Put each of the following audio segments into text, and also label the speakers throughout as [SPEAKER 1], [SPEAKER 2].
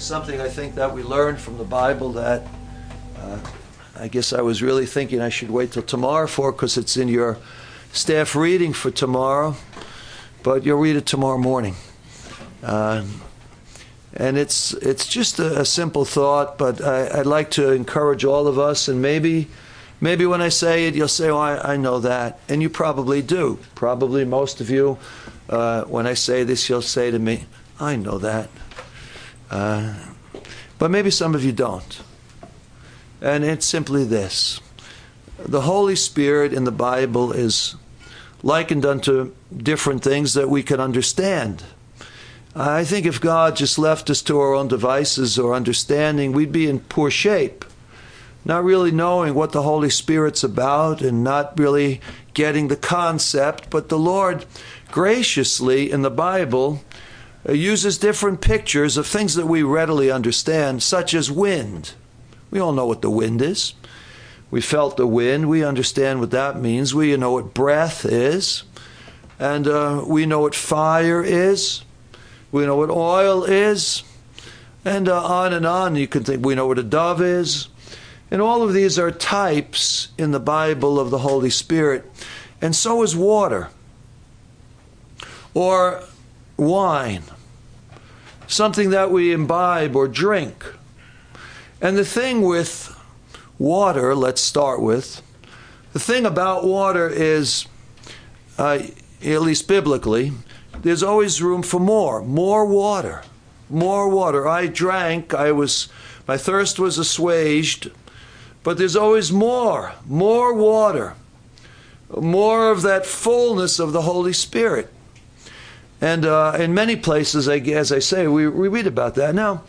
[SPEAKER 1] something I think that we learned from the Bible that I guess I was really thinking I should wait till tomorrow for, because it's in your staff reading for tomorrow, but you'll read it tomorrow morning. And it's just a simple thought, but I'd like to encourage all of us, and maybe when I say it, you'll say, oh, I know that. And you probably do. Probably most of you, when I say this, you'll say to me, I know that. But maybe some of you don't. And it's simply this. The Holy Spirit in the Bible is likened unto different things that we can understand. I think if God just left us to our own devices or understanding, we'd be in poor shape, not really knowing what the Holy Spirit's about and not really getting the concept. But the Lord graciously in the Bible uses different pictures of things that we readily understand, such as wind. We all know what the wind is. We felt the wind. We understand what that means. We know what breath is. And we know what fire is. We know what oil is. And on. You can think we know what a dove is. And all of these are types in the Bible of the Holy Spirit. And so is water. Or wine. Something that we imbibe or drink. And the thing with water, let's start with, the thing about water is, at least biblically, there's always room for more water, more water. I drank, my thirst was assuaged, but there's always more water, more of that fullness of the Holy Spirit. And in many places, as I say, we read about that. Now,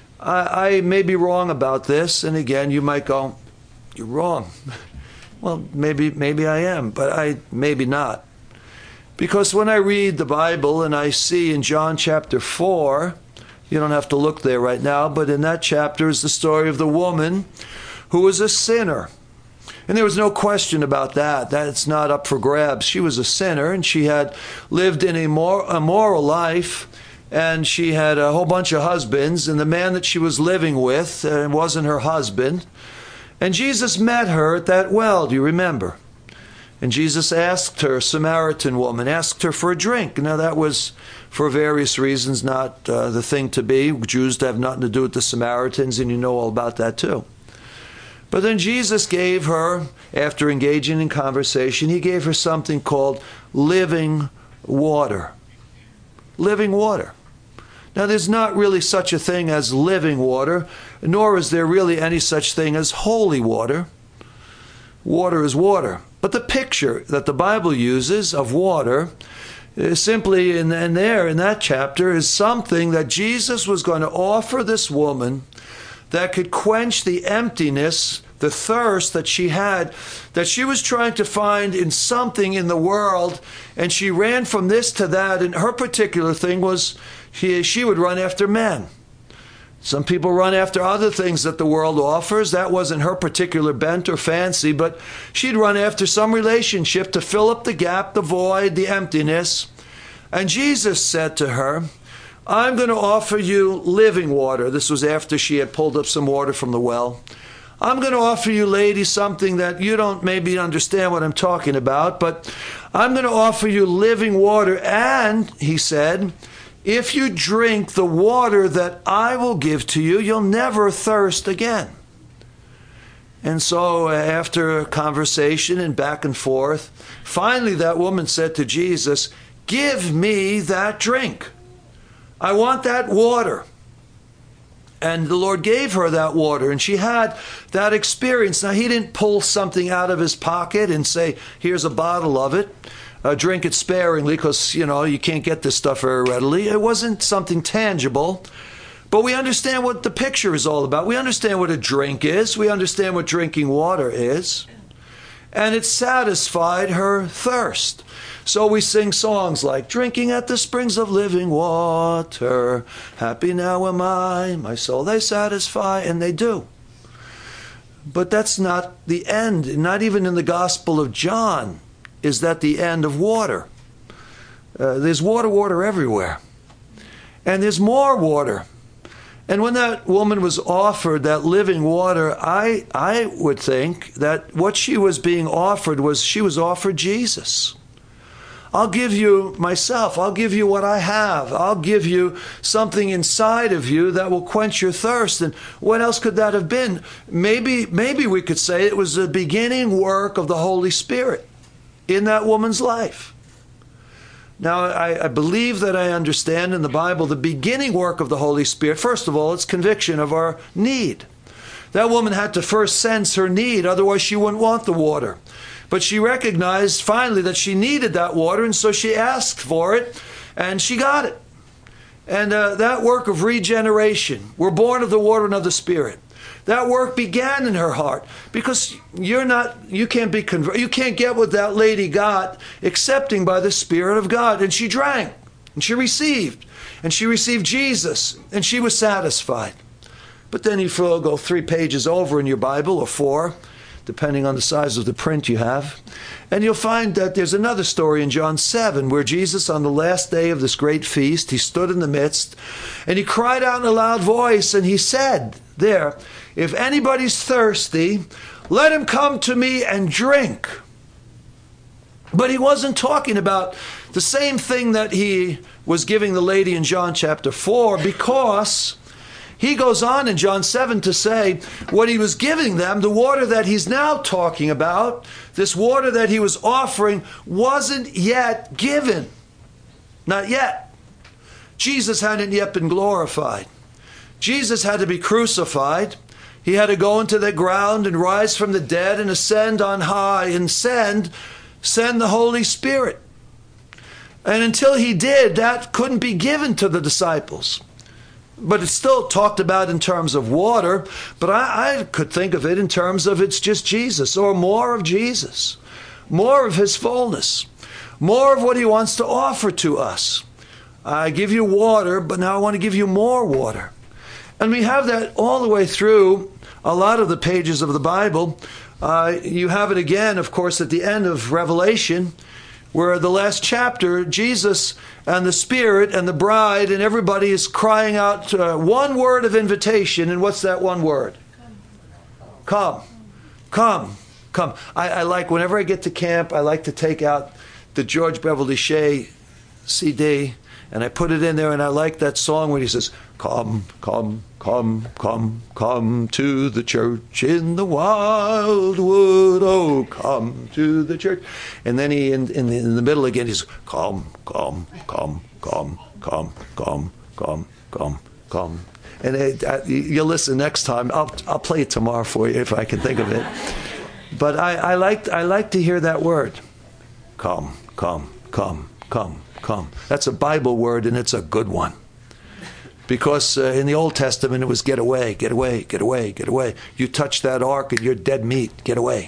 [SPEAKER 1] I may be wrong about this, and again, you might go, you're wrong. Well, maybe I am, but maybe not. Because when I read the Bible and I see in John chapter 4, you don't have to look there right now, but in that chapter is the story of the woman who was a sinner. And there was no question about that. That's not up for grabs. She was a sinner, and she had lived in a immoral life. And she had a whole bunch of husbands, and the man that she was living with wasn't her husband. And Jesus met her at that well, do you remember? And Jesus asked her, Samaritan woman, asked her for a drink. Now that was, for various reasons, not the thing to be. Jews have nothing to do with the Samaritans, and you know all about that too. But then Jesus gave her, after engaging in conversation, he gave her something called living water. Living water. Now, there's not really such a thing as living water, nor is there really any such thing as holy water. Water is water. But the picture that the Bible uses of water is simply in that chapter is something that Jesus was going to offer this woman that could quench the emptiness, the thirst that she had, that she was trying to find in something in the world, and she ran from this to that, and her particular thing was she would run after men. Some people run after other things that the world offers. That wasn't her particular bent or fancy, but she'd run after some relationship to fill up the gap, the void, the emptiness. And Jesus said to her, I'm going to offer you living water. This was after she had pulled up some water from the well. I'm going to offer you, lady, something that you don't maybe understand what I'm talking about, but I'm going to offer you living water. And, he said, if you drink the water that I will give to you, you'll never thirst again. And so after a conversation and back and forth, finally that woman said to Jesus, give me that drink. I want that water. And the Lord gave her that water, and she had that experience. Now, he didn't pull something out of his pocket and say, here's a bottle of it. Drink it sparingly because, you can't get this stuff very readily. It wasn't something tangible. But we understand what the picture is all about. We understand what a drink is. We understand what drinking water is. And it satisfied her thirst. So we sing songs like, drinking at the springs of living water, happy now am I, my soul they satisfy, and they do. But that's not the end. Not even in the Gospel of John is that the end of water. There's water everywhere. And there's more water. And when that woman was offered that living water, I would think that what she was being offered was she was offered Jesus. I'll give you myself. I'll give you what I have. I'll give you something inside of you that will quench your thirst. And what else could that have been? Maybe we could say it was the beginning work of the Holy Spirit in that woman's life. Now, I believe that I understand in the Bible the beginning work of the Holy Spirit. First of all, it's conviction of our need. That woman had to first sense her need, otherwise she wouldn't want the water. But she recognized finally that she needed that water, and so she asked for it, and she got it. And that work of regeneration, we're born of the water and of the Spirit. That work began in her heart, because you can't be converted. You can't get what that lady got excepting by the Spirit of God. And she drank, and she received Jesus, and she was satisfied. But then you go 3 pages over in your Bible, or 4, depending on the size of the print you have, and you'll find that there's another story in John 7 where Jesus, on the last day of this great feast, he stood in the midst, and he cried out in a loud voice, and he said there, "If anybody's thirsty, let him come to me and drink." But he wasn't talking about the same thing that he was giving the lady in John chapter 4, because he goes on in John 7 to say what he was giving them, the water that he's now talking about, this water that he was offering, wasn't yet given. Not yet. Jesus hadn't yet been glorified. Jesus had to be crucified. He had to go into the ground and rise from the dead and ascend on high and send the Holy Spirit. And until he did, that couldn't be given to the disciples. But it's still talked about in terms of water, but I could think of it in terms of it's just Jesus, or more of Jesus, more of his fullness, more of what he wants to offer to us. I give you water, but now I want to give you more water. And we have that all the way through a lot of the pages of the Bible. You have it again, of course, at the end of Revelation, where the last chapter, Jesus and the Spirit and the bride and everybody is crying out one word of invitation. And what's that one word? Come. Come. Come. I like, whenever I get to camp, I like to take out the George Beverly Shea CD, and I put it in there, and I like that song where he says, "Come, come, come, come, come to the church in the wildwood, oh, come to the church." And then he, in the middle again, he's, "Come, come, come, come, come, come, come, come, come." And you'll listen next time. I'll play it tomorrow for you if I can think of it. But I like to hear that word. Come, come, come, come, come. That's a Bible word, and it's a good one. Because in the Old Testament, it was get away, get away, get away, get away. You touch that ark and you're dead meat. Get away.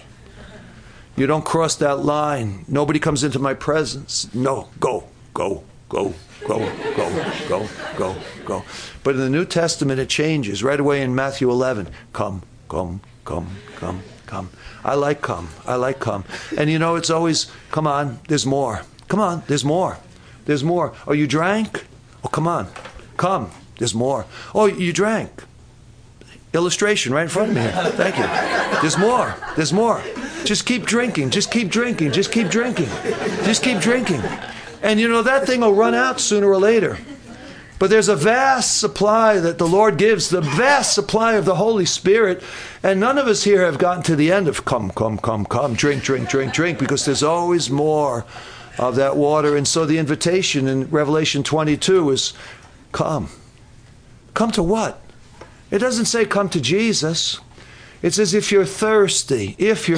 [SPEAKER 1] You don't cross that line. Nobody comes into my presence. No, go, go, go, go, go, go, go, go. But in the New Testament, it changes. Right away in Matthew 11, come, come, come, come, come. I like come. I like come. And you know, it's always, come on, there's more. Come on, there's more. There's more. Oh, you drank? Oh, come on. Come. There's more. Oh, you drank. Illustration right in front of me here. Thank you. There's more. There's more. Just keep drinking. Just keep drinking. Just keep drinking. Just keep drinking. And you know, that thing will run out sooner or later. But there's a vast supply that the Lord gives, the vast supply of the Holy Spirit. And none of us here have gotten to the end of come, come, come, come, drink, drink, drink, drink, because there's always more of that water. And so the invitation in Revelation 22 is come. Come to what? It doesn't say come to Jesus. It says if you're thirsty,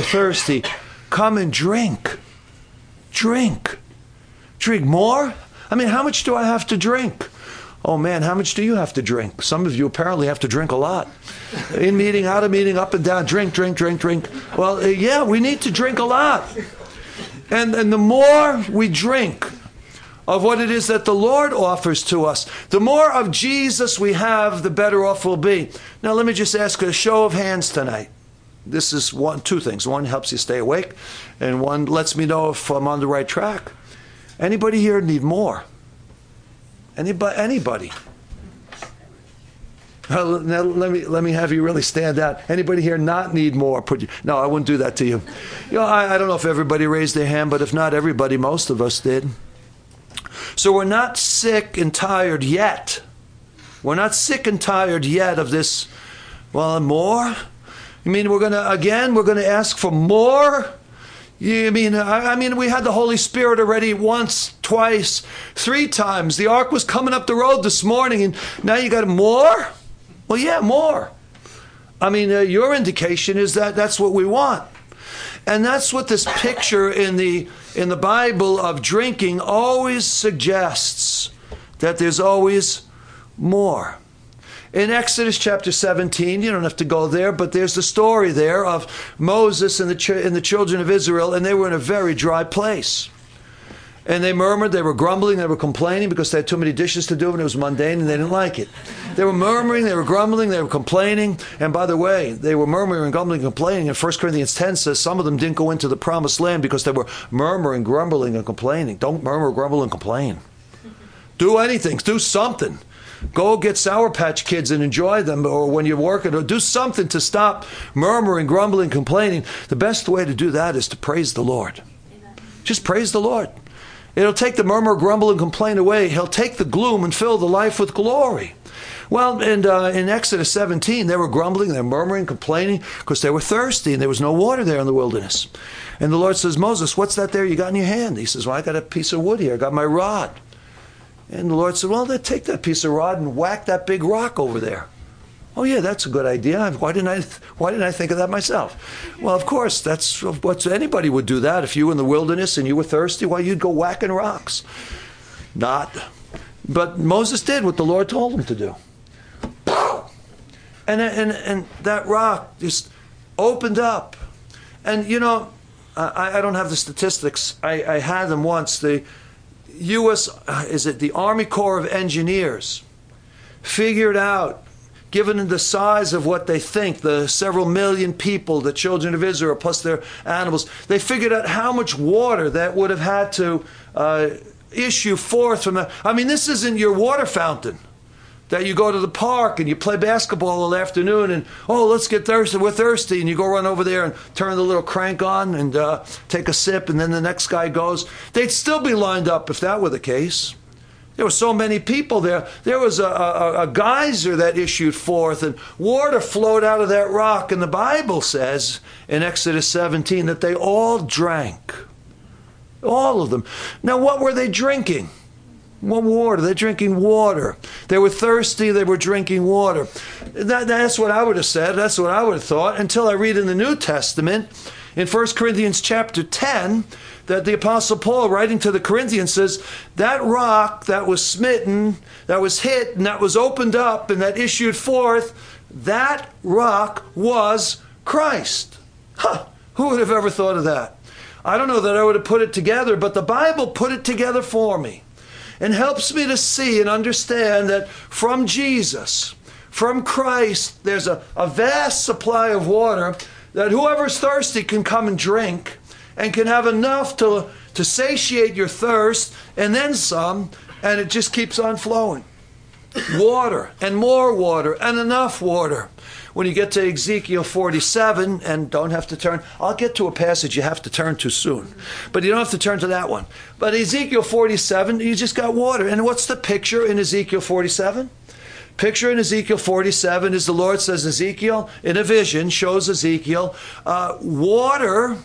[SPEAKER 1] come and drink. Drink. Drink more? I mean, how much do I have to drink? Oh man, how much do you have to drink? Some of you apparently have to drink a lot. In meeting, out of meeting, up and down, drink, drink, drink, drink. Well, yeah, we need to drink a lot. And the more we drink of what it is that the Lord offers to us, the more of Jesus we have, the better off we'll be. Now, let me just ask a show of hands tonight. This is two things. One helps you stay awake, and one lets me know if I'm on the right track. Anybody here need more? Anybody? Now let me have you really stand out. Anybody here not need more? No, I wouldn't do that to you. I don't know if everybody raised their hand, but if not everybody, most of us did. So we're not sick and tired yet. We're not sick and tired yet of this. Well, more? You mean we're going to ask for more? You mean, we had the Holy Spirit already once, twice, 3 times. The ark was coming up the road this morning, and now you got more? Well, yeah, more. Your indication is that that's what we want. And that's what this picture in the Bible of drinking always suggests, that there's always more. In Exodus chapter 17, you don't have to go there, but there's the story there of Moses and the children of Israel, and they were in a very dry place. And they murmured, they were grumbling, they were complaining because they had too many dishes to do and it was mundane and they didn't like it. They were murmuring, they were grumbling, they were complaining. And by the way, they were murmuring, grumbling, complaining. And 1 Corinthians 10 says some of them didn't go into the promised land because they were murmuring, grumbling, and complaining. Don't murmur, grumble, and complain. Do anything. Do something. Go get Sour Patch Kids and enjoy them, or when you're working, or do something to stop murmuring, grumbling, complaining. The best way to do that is to praise the Lord. Just praise the Lord. It'll take the murmur, grumble, and complain away. He'll take the gloom and fill the life with glory. Well, and in Exodus 17, they were grumbling, they were murmuring, complaining, because they were thirsty, and there was no water there in the wilderness. And the Lord says, Moses, what's that there you got in your hand? He says, well, I got a piece of wood here. I got my rod. And the Lord said, well, then take that piece of rod and whack that big rock over there. Oh, yeah, that's a good idea. Why didn't I think of that myself? Well, of course, that's what anybody would do that. If you were in the wilderness and you were thirsty, well, you'd go whacking rocks. Not. But Moses did what the Lord told him to do. And that rock just opened up. And, I don't have the statistics. I had them once. The U.S., the Army Corps of Engineers figured out, given the size of what they think, the several million people, the children of Israel, plus their animals, they figured out how much water that would have had to issue forth from that. This isn't your water fountain that you go to the park and you play basketball all afternoon and, let's get thirsty, we're thirsty, and you go run over there and turn the little crank on and take a sip, and then the next guy goes. They'd still be lined up if that were the case. There were so many people there. There was a geyser that issued forth, and water flowed out of that rock. And the Bible says in Exodus 17 that they all drank. All of them. Now, what were they drinking? What water? They're drinking water. They were thirsty. They were drinking water. That's what I would have said. That's what I would have thought, until I read in the New Testament, in 1 Corinthians chapter 10, that the Apostle Paul, writing to the Corinthians, says that rock that was smitten, that was hit, and that was opened up, and that issued forth, that rock was Christ. Who would have ever thought of that? I don't know that I would have put it together, but the Bible put it together for me and helps me to see and understand that from Jesus, from Christ, there's a vast supply of water that whoever's thirsty can come and drink, and can have enough to satiate your thirst, and then some, and it just keeps on flowing. Water, and more water, and enough water. When you get to Ezekiel 47, and don't have to turn, I'll get to a passage you have to turn to soon, but you don't have to turn to that one. But Ezekiel 47, you just got water. And what's the picture in Ezekiel 47? Picture in Ezekiel 47 is the Lord says, Ezekiel, in a vision, shows Ezekiel, water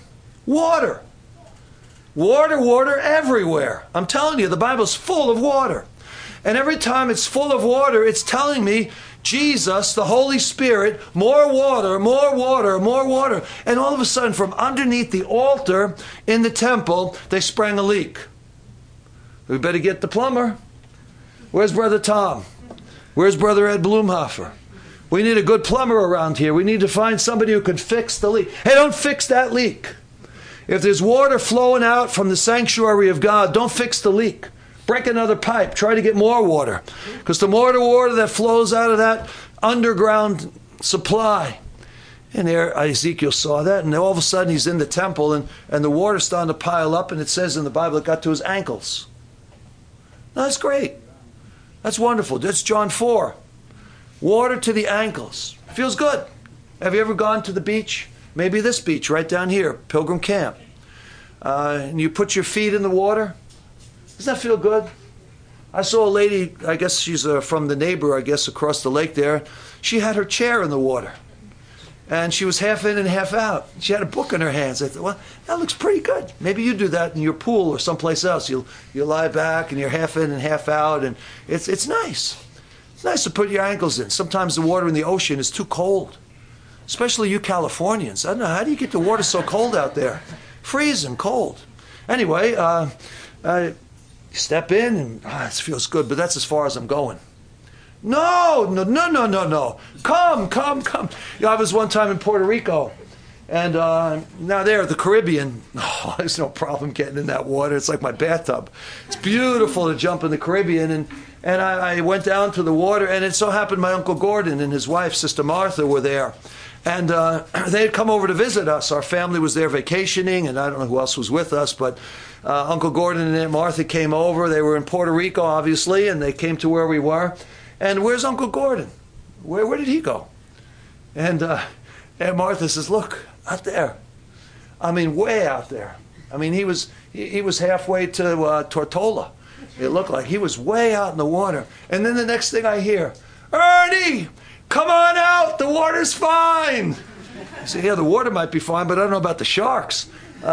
[SPEAKER 1] everywhere. I'm telling you, the Bible's full of water. And every time it's full of water, it's telling me, Jesus, the Holy Spirit, more water, more water, more water. And all of a sudden, from underneath the altar in the temple, they sprang a leak. We better get the plumber. Where's Brother Tom? Where's Brother Ed Blumhofer? We need a good plumber around here. We need to find somebody who can fix the leak. Hey, don't fix that leak. If there's water flowing out from the sanctuary of God, don't fix the leak. Break another pipe. Try to get more water. Because the more water that flows out of that underground supply. And there Ezekiel saw that, and all of a sudden he's in the temple, and the water's starting to pile up, and it says in the Bible it got to his ankles. Now, that's great. That's wonderful. That's John 4. Water to the ankles. Feels good. Have you ever gone to the beach? Maybe this beach right down here, Pilgrim Camp. And you put your feet in the water. Doesn't that feel good? I saw a lady, I guess she's from the neighbor, I guess, across the lake there. She had her chair in the water. And she was half in and half out. She had a book in her hands. I thought, well, that looks pretty good. Maybe you do that in your pool or someplace else. You lie back and you're half in and half out, and it's nice. It's nice to put your ankles in. Sometimes the water in the ocean is too cold, especially you Californians. I don't know, how do you get the water so cold out there? Freezing cold. Anyway, step in and it feels good, but that's as far as I'm going. No. Come. I was one time in Puerto Rico, and now there, the Caribbean, there's no problem getting in that water. It's like my bathtub. It's beautiful to jump in the Caribbean, and I went down to the water, and it so happened my Uncle Gordon and his wife, Sister Martha, were there. And they had come over to visit us. Our family was there vacationing, and I don't know who else was with us, but Uncle Gordon and Aunt Martha came over. They were in Puerto Rico, obviously, and they came to where we were. And where's Uncle Gordon? Where did he go? And Aunt Martha says, look, out there. I mean, way out there. I mean, he was halfway to Tortola. It looked like he was way out in the water. And then the next thing I hear, Ernie, come on out. The water's fine. I say, yeah, the water might be fine, but I don't know about the sharks.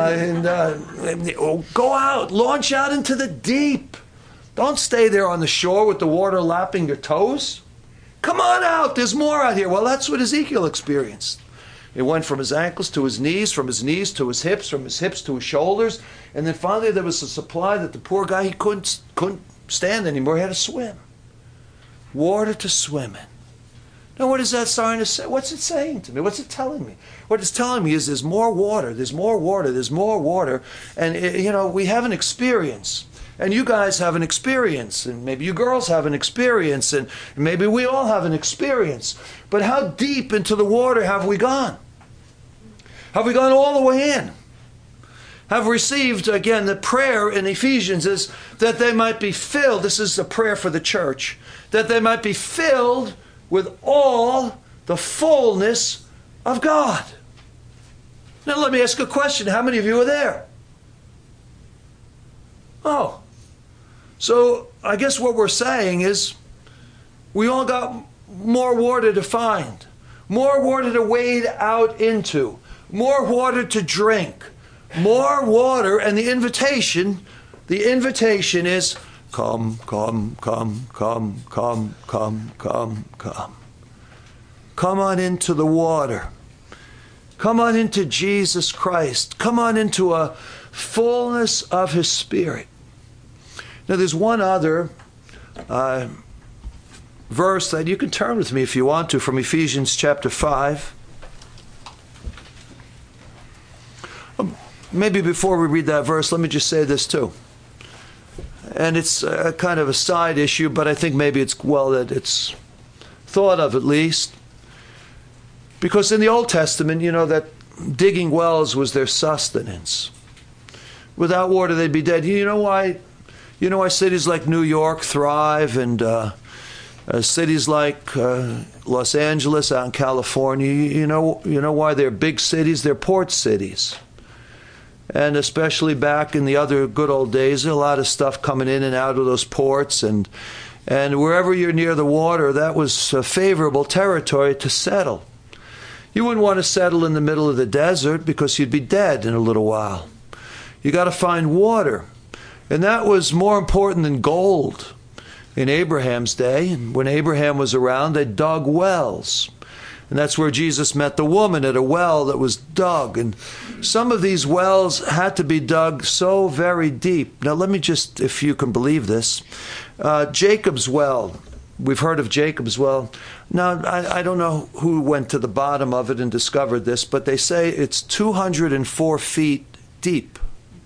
[SPEAKER 1] Go out, launch out into the deep. Don't stay there on the shore with the water lapping your toes. Come on out, there's more out here. Well, that's what Ezekiel experienced. It went from his ankles to his knees to his hips, from his hips to his shoulders, and then finally there was a supply that the poor guy, he couldn't stand anymore. He had to swim. Water to swim in. Now, what is that starting to say? What's it saying to me? What's it telling me? What it's telling me is there's more water, and we have an experience. And you guys have an experience, and maybe you girls have an experience, and maybe we all have an experience. But how deep into the water have we gone? Have we gone all the way in? Have received, again, the prayer in Ephesians is that they might be filled. This is the prayer for the church. That they might be filled with all the fullness of God. Now let me ask a question. How many of you are there? Oh. So I guess what we're saying is we all got more water to find, more water to wade out into, more water to drink, more water, and the invitation is come. Come on into the water. Come on into Jesus Christ. Come on into a fullness of His Spirit. Now, there's one other verse that you can turn with me if you want to, from Ephesians chapter 5. Maybe before we read that verse, let me just say this too. And it's a kind of a side issue, but I think maybe it's well that it's thought of at least. Because in the Old Testament, that digging wells was their sustenance. Without water, they'd be dead. You know why? You know why cities like New York thrive, and cities like Los Angeles out in California, you know why they're big cities? They're port cities. And especially back in the other good old days, a lot of stuff coming in and out of those ports, and wherever you're near the water, that was favorable territory to settle. You wouldn't want to settle in the middle of the desert because you'd be dead in a little while. You got to find water. And that was more important than gold in Abraham's day. And when Abraham was around, they dug wells. And that's where Jesus met the woman, at a well that was dug. And some of these wells had to be dug so very deep. Now, let me just, if you can believe this, Jacob's well. We've heard of Jacob's well. Now, I don't know who went to the bottom of it and discovered this, but they say it's 204 feet deep.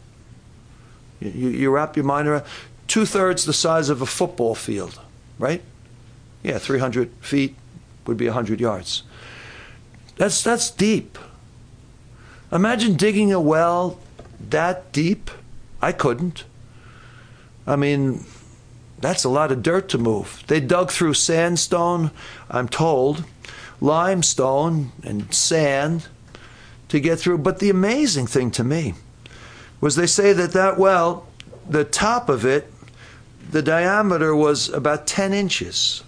[SPEAKER 1] You wrap your mind around 2/3 the size of a football field, right? Yeah, 300 feet would be 100 yards. That's deep. Imagine digging a well that deep. I couldn't. I mean, That's a lot of dirt to move. They dug through sandstone, I'm told, limestone and sand to get through. But the amazing thing to me was they say that well, the top of it, the diameter was about 10 inches.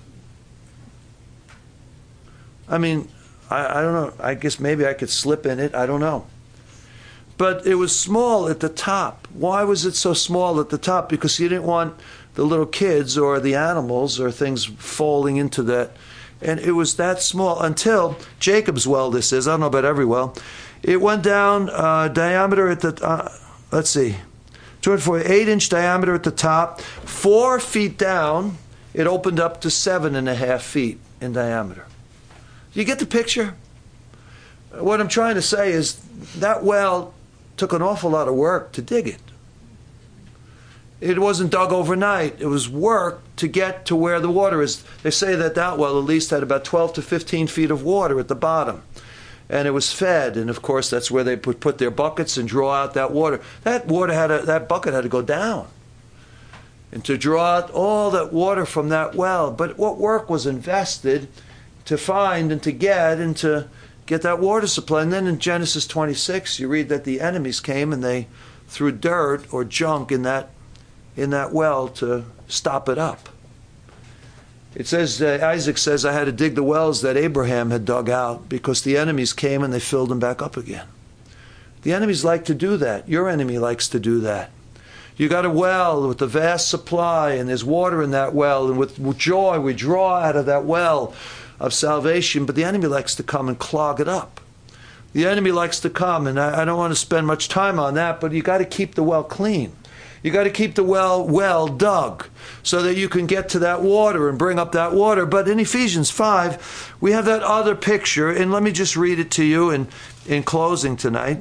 [SPEAKER 1] I mean, I don't know. I guess maybe I could slip in it. I don't know. But it was small at the top. Why was it so small at the top? Because you didn't want the little kids or the animals or things falling into that. And it was that small until Jacob's well, this is. I don't know about every well. It went down diameter at the, let's see, 8-inch diameter at the top. 4 feet down, it opened up to 7.5 feet in diameter. You get the picture? What I'm trying to say is that well took an awful lot of work to dig it. It wasn't dug overnight. It was work to get to where the water is. They say that well at least had about 12 to 15 feet of water at the bottom. And it was fed, and of course that's where they put their buckets and draw out that water. That bucket had to go down, and to draw out all that water from that well. But what work was invested to find and to get that water supply? And then in Genesis 26, you read that the enemies came and they threw dirt or junk in that well to stop it up. It says, Isaac says, I had to dig the wells that Abraham had dug out because the enemies came and they filled them back up again. The enemies like to do that. Your enemy likes to do that. You got a well with a vast supply and there's water in that well, and with joy we draw out of that well of salvation, but the enemy likes to come and clog it up. The enemy likes to come, and I don't want to spend much time on that, but you got to keep the well clean. You got to keep the well dug so that you can get to that water and bring up that water. But in Ephesians 5, we have that other picture, and let me just read it to you in closing tonight.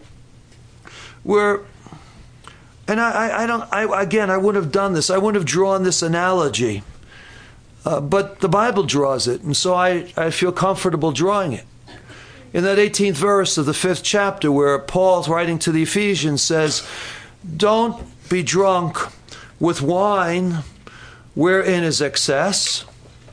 [SPEAKER 1] I wouldn't have done this. I wouldn't have drawn this analogy. But the Bible draws it, and so I feel comfortable drawing it. In that 18th verse of the 5th chapter, where Paul's writing to the Ephesians says, don't be drunk with wine wherein is excess,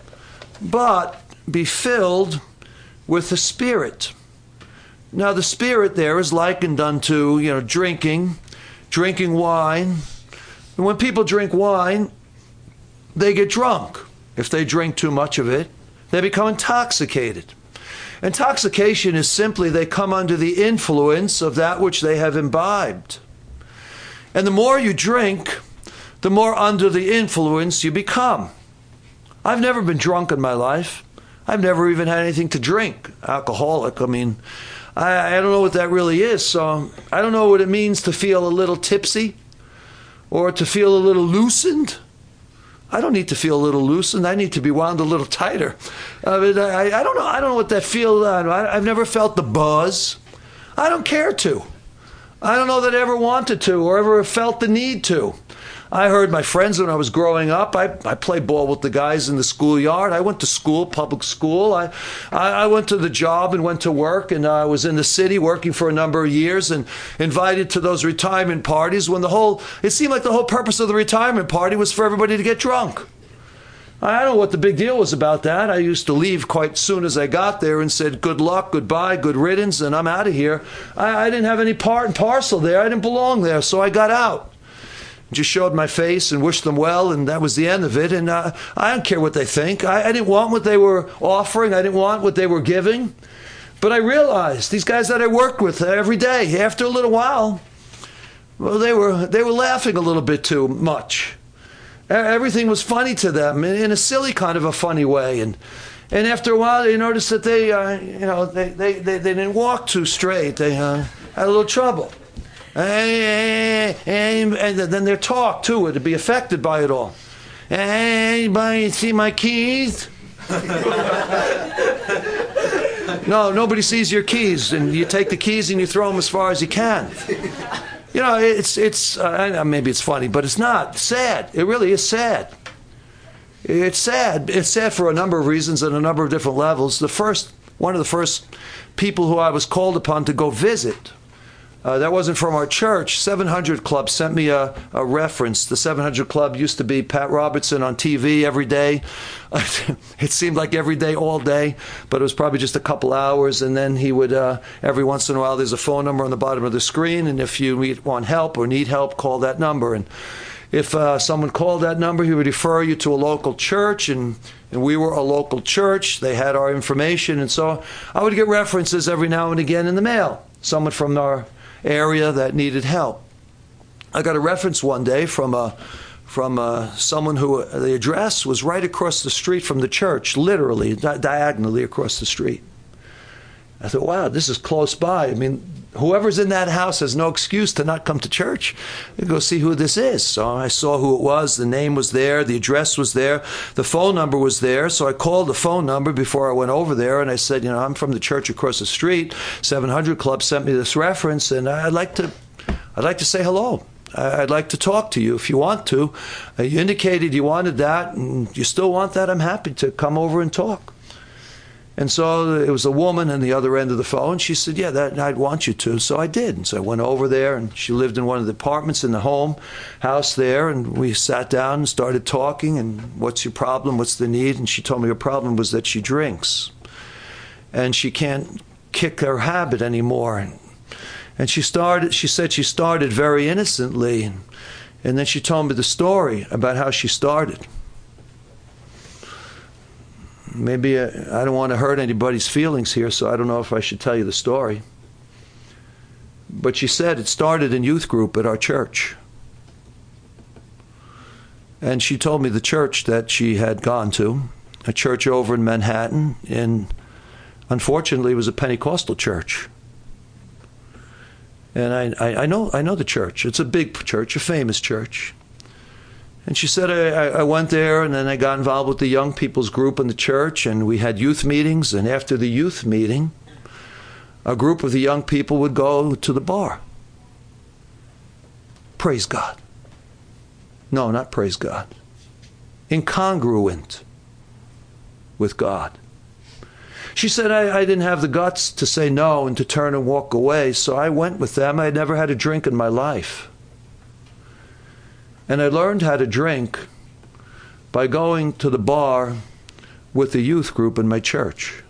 [SPEAKER 1] but be filled with the Spirit. Now the Spirit there is likened unto, drinking wine. And when people drink wine, they get drunk. If they drink too much of it, they become intoxicated. Intoxication is simply they come under the influence of that which they have imbibed. And the more you drink, the more under the influence you become. I've never been drunk in my life. I've never even had anything to drink. Alcoholic. I mean, I don't know what that really is. So I don't know what it means to feel a little tipsy or to feel a little loosened. I don't need to feel a little loosened. I need to be wound a little tighter. I don't know. I don't know what that feels. I've never felt the buzz. I don't care to. I don't know that I ever wanted to or ever felt the need to. I heard my friends when I was growing up. I played ball with the guys in the schoolyard. I went to school, public school. I went to the job and went to work, and I was in the city working for a number of years and invited to those retirement parties when it seemed like the whole purpose of the retirement party was for everybody to get drunk. I don't know what the big deal was about that. I used to leave quite soon as I got there and said, good luck, goodbye, good riddance, and I'm out of here. I didn't have any part and parcel there. I didn't belong there, so I got out. Just showed my face and wished them well, and that was the end of it. And I don't care what they think. I didn't want what they were offering. I didn't want what they were giving. But I realized these guys that I worked with every day, after a little while, well, they were laughing a little bit too much. Everything was funny to them in a silly kind of a funny way. And after a while, they noticed that they didn't walk too straight. They had a little trouble. And then their talk, too, would be affected by it all. Anybody see my keys? No, nobody sees your keys. And you take the keys and you throw them as far as you can. It's maybe it's funny, but it's not. It's sad. It really is sad. It's sad. It's sad for a number of reasons and a number of different levels. One of the first people who I was called upon to go visit That wasn't from our church. 700 Club sent me a reference. The 700 Club used to be Pat Robertson on TV every day. It seemed like every day, all day, but it was probably just a couple hours. And then he would, every once in a while, there's a phone number on the bottom of the screen. And if you want help or need help, call that number. And if someone called that number, he would refer you to a local church. And we were a local church. They had our information. And so I would get references every now and again in the mail. Someone from our area that needed help. I got a reference one day from someone who the address was right across the street from the church, literally diagonally across the street. I thought, wow, this is close by. I mean, whoever's in that house has no excuse to not come to church. I go see who this is. So I saw who it was. The name was there. The address was there. The phone number was there. So I called the phone number before I went over there, and I said, I'm from the church across the street. 700 Club sent me this reference, and I'd like to say hello. I'd like to talk to you if you want to. You indicated you wanted that, and you still want that. I'm happy to come over and talk. And so it was a woman on the other end of the phone. She said, yeah, I'd want you to. So I did. And so I went over there, and she lived in one of the apartments in the house there. And we sat down and started talking. And what's your problem? What's the need? And she told me her problem was that she drinks. And she can't kick her habit anymore. And she said she started very innocently. And then she told me the story about how she started. Maybe I don't want to hurt anybody's feelings here, so I don't know if I should tell you the story. But she said it started in youth group at our church. And she told me the church that she had gone to, a church over in Manhattan, and unfortunately it was a Pentecostal church. And I know the church. It's a big church, a famous church. And she said, I went there, and then I got involved with the young people's group in the church, and we had youth meetings. And after the youth meeting, a group of the young people would go to the bar. Praise God. No, not praise God. Incongruent with God. She said, I didn't have the guts to say no and to turn and walk away, so I went with them. I had never had a drink in my life. And I learned how to drink by going to the bar with the youth group in my church.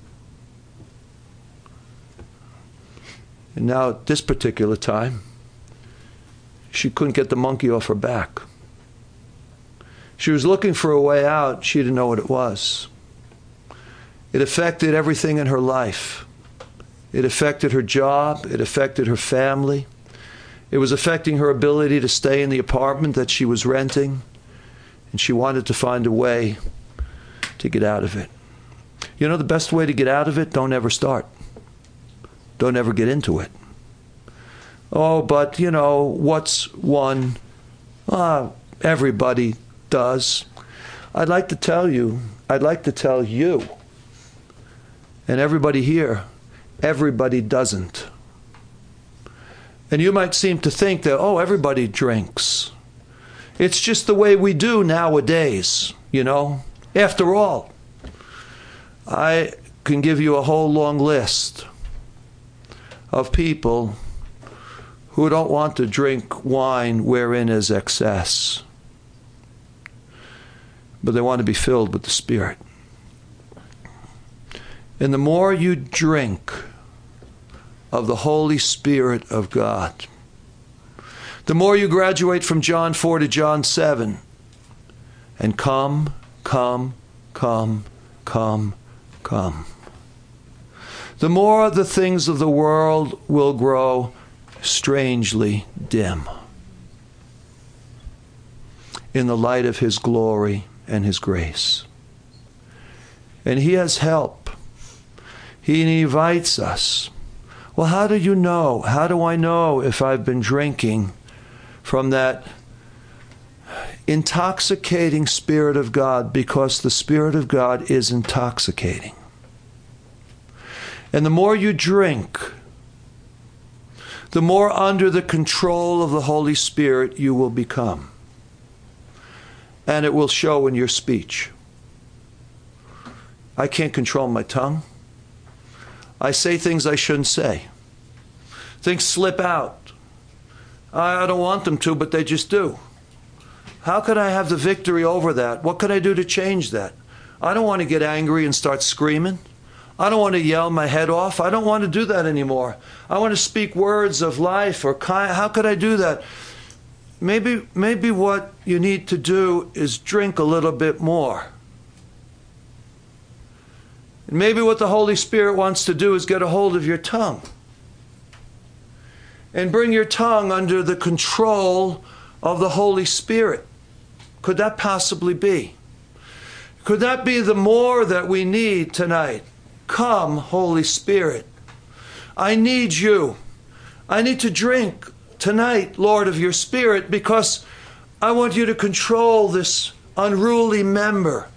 [SPEAKER 1] And now at this particular time, she couldn't get the monkey off her back. She was looking for a way out. She didn't know what it was. It affected everything in her life. It affected her job. It affected her family. It was affecting her ability to stay in the apartment that she was renting, and she wanted to find a way to get out of it. You know the best way to get out of it? Don't ever start. Don't ever get into it. Oh, but, what's one? Everybody does. I'd like to tell you, and everybody here, everybody doesn't. And you might seem to think that, everybody drinks. It's just the way we do nowadays, After all, I can give you a whole long list of people who don't want to drink wine wherein is excess, but they want to be filled with the Spirit. And the more you drink of the Holy Spirit of God, the more you graduate from John 4 to John 7 and come, the more the things of the world will grow strangely dim in the light of His glory and His grace. And He has help. He invites us. Well, how do you know? How do I know if I've been drinking from that intoxicating Spirit of God? Because the Spirit of God is intoxicating. And the more you drink, the more under the control of the Holy Spirit you will become. And it will show in your speech. I can't control my tongue. I say things I shouldn't say. Things slip out. I don't want them to, but they just do. How could I have the victory over that? What could I do to change that? I don't want to get angry and start screaming. I don't want to yell my head off. I don't want to do that anymore. I want to speak words of life or how could I do that? Maybe what you need to do is drink a little bit more. And maybe what the Holy Spirit wants to do is get a hold of your tongue and bring your tongue under the control of the Holy Spirit. Could that possibly be? Could that be the more that we need tonight? Come, Holy Spirit. I need you. I need to drink tonight, Lord, of your Spirit, because I want you to control this unruly member.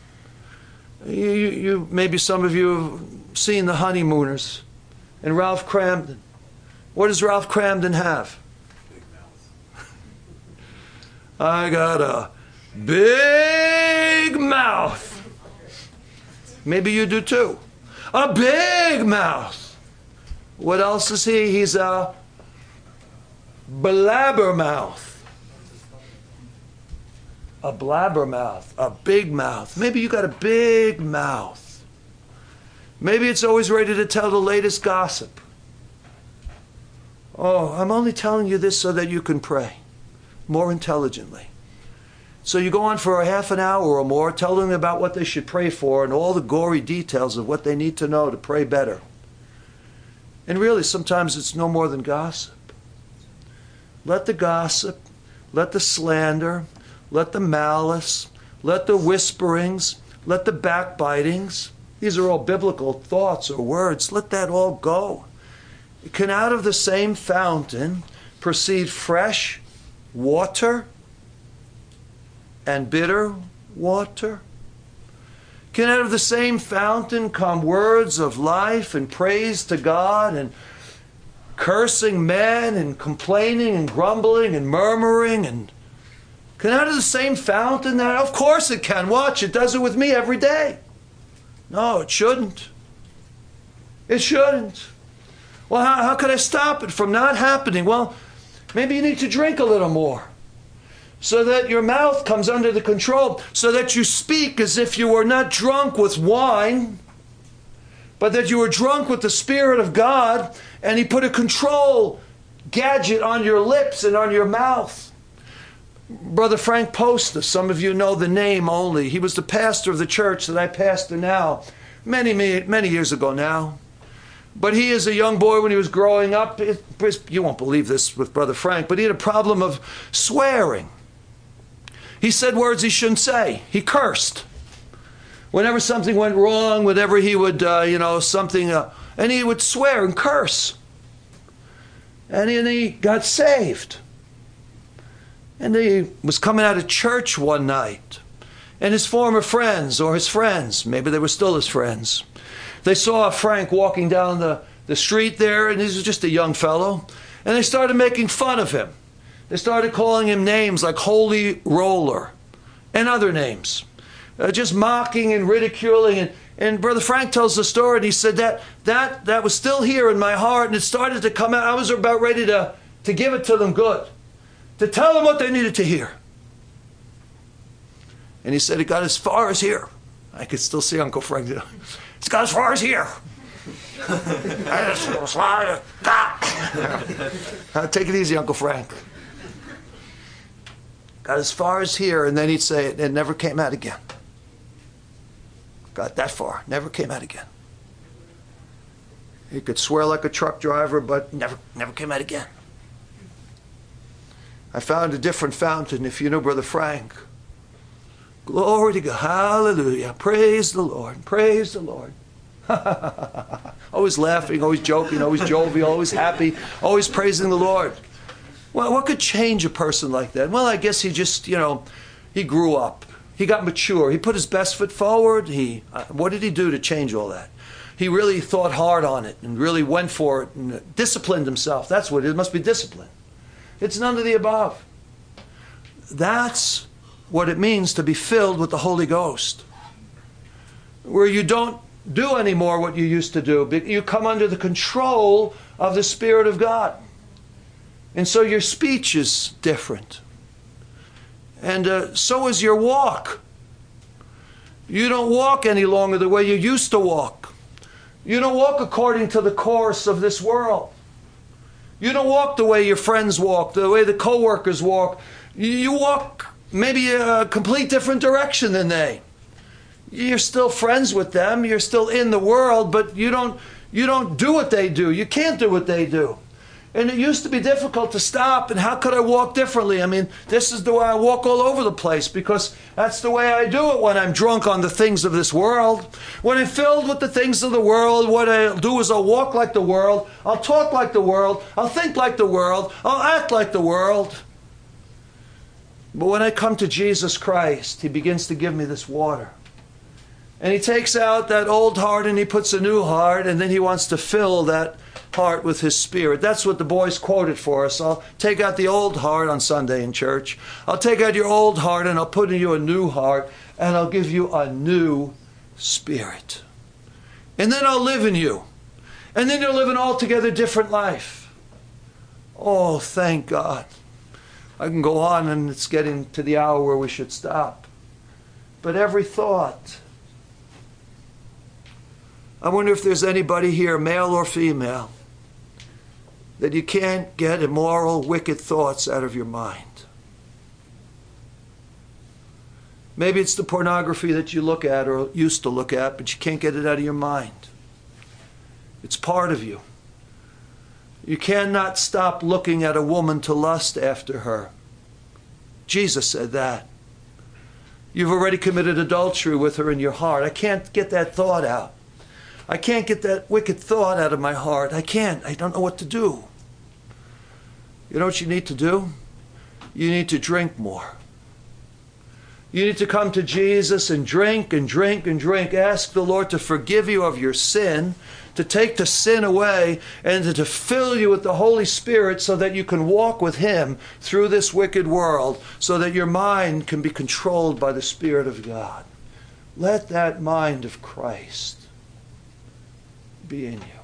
[SPEAKER 1] Maybe some of you have seen The Honeymooners and Ralph Cramden. What does Ralph Cramden have?
[SPEAKER 2] Big mouth.
[SPEAKER 1] I got a big mouth. Maybe you do too. A big mouth. What else is he? He's a blabbermouth. A blabbermouth. A big mouth. Maybe you got a big mouth. Maybe it's always ready to tell the latest gossip. Oh, I'm only telling you this so that you can pray more intelligently. So you go on for a half an hour or more telling them about what they should pray for and all the gory details of what they need to know to pray better. And really, sometimes it's no more than gossip. Let the gossip, let the slander, let the malice, let the whisperings, let the backbitings. These are all biblical thoughts or words. Let that all go. Can out of the same fountain proceed fresh water and bitter water? Can out of the same fountain come words of life and praise to God and cursing men and complaining and grumbling and murmuring? And can out of the same fountain that? Of course it can. Watch, it does it with me every day. No, it shouldn't. It shouldn't. Well, how could I stop it from not happening? Well, maybe you need to drink a little more so that your mouth comes under the control, so that you speak as if you were not drunk with wine, but that you were drunk with the Spirit of God, and He put a control gadget on your lips and on your mouth. Brother Frank Posta, some of you know the name only. He was the pastor of the church that I pastor now, many years ago now. But he, as a young boy when he was growing up, you won't believe this with Brother Frank, but he had a problem of swearing. He said words he shouldn't say. He cursed. Whenever something went wrong, whenever he would, and he would swear and curse. And then he got saved. And he was coming out of church one night. And his former friends, or his friends, maybe they were still his friends, they saw Frank walking down the street there, and he was just a young fellow. And they started making fun of him. They started calling him names like Holy Roller and other names. Just mocking and ridiculing. And Brother Frank tells the story, and he said that was still here in my heart, and it started to come out. I was about ready to give it to them good, to tell them what they needed to hear. And he said it got as far as here. I could still see Uncle Frank. It's got as far as here. Take it easy, Uncle Frank. Got as far as here, and then he'd say it never came out again. Got that far, never came out again. He could swear like a truck driver, but never came out again. I found a different fountain, if you know Brother Frank. Glory to God. Hallelujah. Praise the Lord. Praise the Lord. Always laughing, always joking, always jovial, always happy, always praising the Lord. Well, what could change a person like that? Well, I guess he just, he grew up. He got mature. He put his best foot forward. What did he do to change all that? He really thought hard on it and really went for it and disciplined himself. That's what it must be, discipline. It's none of the above. That's what it means to be filled with the Holy Ghost, where you don't do anymore what you used to do. You come under the control of the Spirit of God. And so your speech is different. And so is your walk. You don't walk any longer the way you used to walk. You don't walk according to the course of this world. You don't walk the way your friends walk, the way the coworkers walk. You walk maybe a complete different direction than they. You're still friends with them. You're still in the world, but you don't do what they do. You can't do what they do. And it used to be difficult to stop. And how could I walk differently? I mean, this is the way I walk all over the place because that's the way I do it when I'm drunk on the things of this world. When I'm filled with the things of the world, what I'll do is I'll walk like the world. I'll talk like the world. I'll think like the world. I'll act like the world. But when I come to Jesus Christ, He begins to give me this water. And He takes out that old heart and He puts a new heart, and then He wants to fill that heart with His Spirit. That's what the boys quoted for us. I'll take out the old heart on Sunday in church. I'll take out your old heart and I'll put in you a new heart, and I'll give you a new spirit. And then I'll live in you. And then you'll live an altogether different life. Oh, thank God. I can go on, and it's getting to the hour where we should stop. But every thought, I wonder if there's anybody here, male or female, that you can't get immoral, wicked thoughts out of your mind. Maybe it's the pornography that you look at or used to look at, but you can't get it out of your mind. It's part of you. You cannot stop looking at a woman to lust after her. Jesus said that. You've already committed adultery with her in your heart. I can't get that thought out. I can't get that wicked thought out of my heart. I can't. I don't know what to do. You know what you need to do? You need to drink more. You need to come to Jesus and drink and drink and drink. Ask the Lord to forgive you of your sin, to take the sin away, and to fill you with the Holy Spirit so that you can walk with Him through this wicked world, so that your mind can be controlled by the Spirit of God. Let that mind of Christ be in you.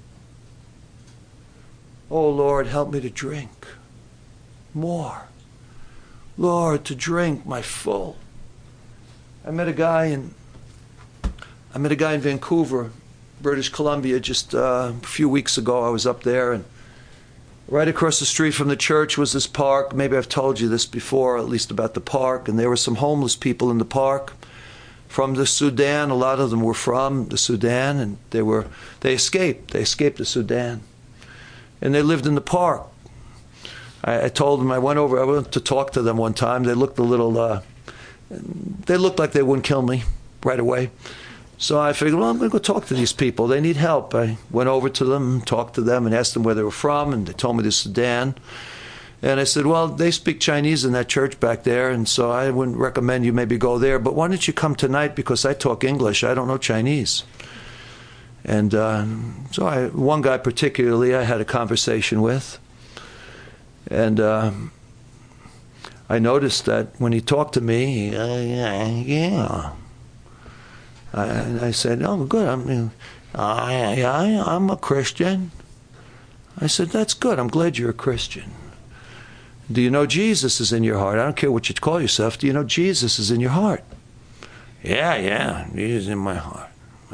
[SPEAKER 1] Oh Lord, help me to drink more. Lord, to drink my full. I met a guy in Vancouver, British Columbia, just a few weeks ago. I was up there, and right across the street from the church was this park. Maybe I've told you this before, at least about the park. And there were some homeless people in the park from the Sudan. A lot of them were from the Sudan, and they escaped. They escaped the Sudan, and they lived in the park. I told them, I went to talk to them one time. They looked they looked like they wouldn't kill me right away. So I figured, well, I'm going to go talk to these people. They need help. I went over to them, talked to them, and asked them where they were from, and they told me the Sudan. And I said, well, they speak Chinese in that church back there, and so I wouldn't recommend you maybe go there. But why don't you come tonight, because I talk English. I don't know Chinese. And so one guy particularly I had a conversation with. And I noticed that when he talked to me, I said, oh, good. I'm a Christian. I said, that's good. I'm glad you're a Christian. Do you know Jesus is in your heart? I don't care what you call yourself. Do you know Jesus is in your heart? Yeah, He's in my heart.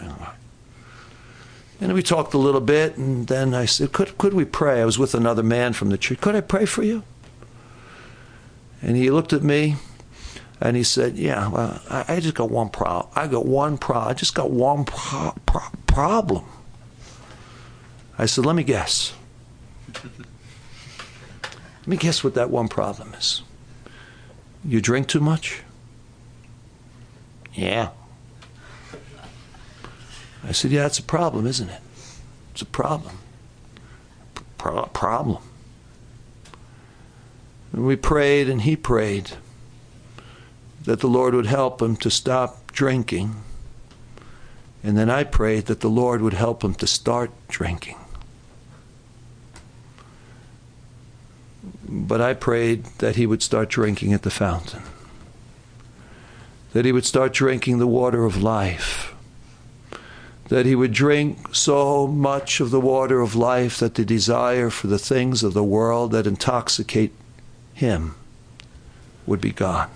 [SPEAKER 1] And we talked a little bit, and then I said, could we pray? I was with another man from the church. Could I pray for you? And he looked at me, and he said, yeah, well, I just got one problem. I just got one problem. I said, let me guess. Let me guess what that one problem is. You drink too much? Yeah. I said, yeah, it's a problem, isn't it? It's a problem. Problem. And we prayed, and he prayed that the Lord would help him to stop drinking. And then I prayed that the Lord would help him to start drinking. But I prayed that he would start drinking at the fountain. That he would start drinking the water of life. that he would drink so much of the water of life that the desire for the things of the world that intoxicate him would be gone.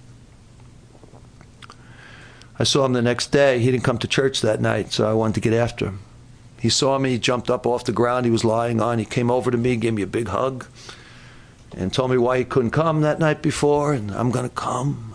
[SPEAKER 1] I saw him the next day. He didn't come to church that night, so I wanted to get after him. He saw me, he jumped up off the ground he was lying on. He came over to me, gave me a big hug, and told me why he couldn't come that night before. And I'm going to come.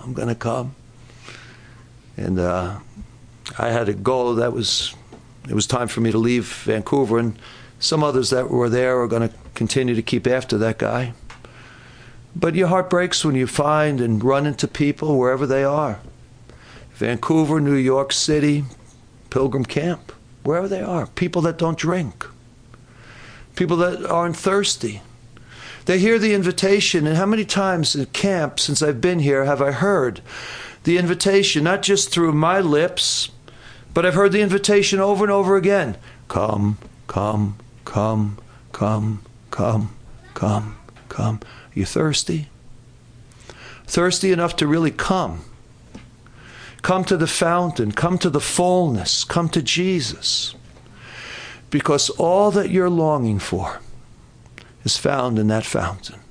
[SPEAKER 1] And I had to go. It was time for me to leave Vancouver, and some others that were there are going to continue to keep after that guy. But your heart breaks when you find and run into people wherever they are. Vancouver, New York City, Pilgrim Camp, wherever they are. People that don't drink. People that aren't thirsty. They hear the invitation, and how many times in camp since I've been here have I heard the invitation, not just through my lips, but I've heard the invitation over and over again. Come, come, come, come, come, come, come. Are you thirsty? Thirsty enough to really come. Come to the fountain. Come to the fullness. Come to Jesus. Because all that you're longing for is found in that fountain.